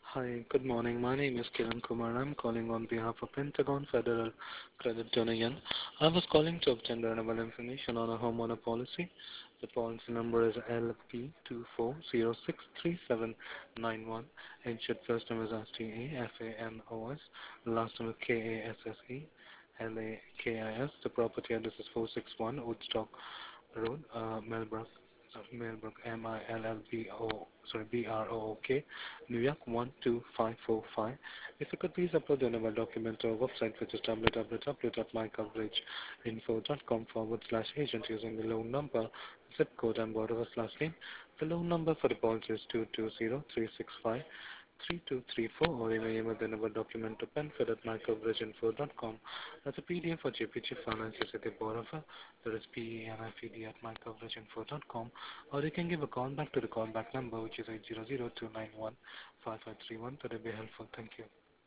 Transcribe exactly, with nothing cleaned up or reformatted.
Hi, good morning. My name is Kiran Kumar. I'm calling on behalf of Pentagon Federal Credit Union. I was calling to obtain renewable information on a homeowner policy. The policy number is L P two four zero six three seven nine one. Insured first name is S T A F A N O S. Last name is K A S S E L A K I S. The property address is four six one Woodstock Road, uh, Melbourne. uh, Millbrook, M I L L B O, sorry, B R O O K, New York one two five four five. If you could please upload your normal document to our website, which is w w w dot my coverage info dot com forward slash agent using the loan number, zip code, and borrower slash name. The loan number for the policy is two two zero three six five three two three four, or you may email the number document to penfed at mycoverageinfo dot com. That's a P D F for J P G Finance is the borrower. That is P E N F E D at mycoverageinfo dot com, or you can give a call back to the callback number, which is eight zero zero two nine one five five three one. That would be helpful. Thank you.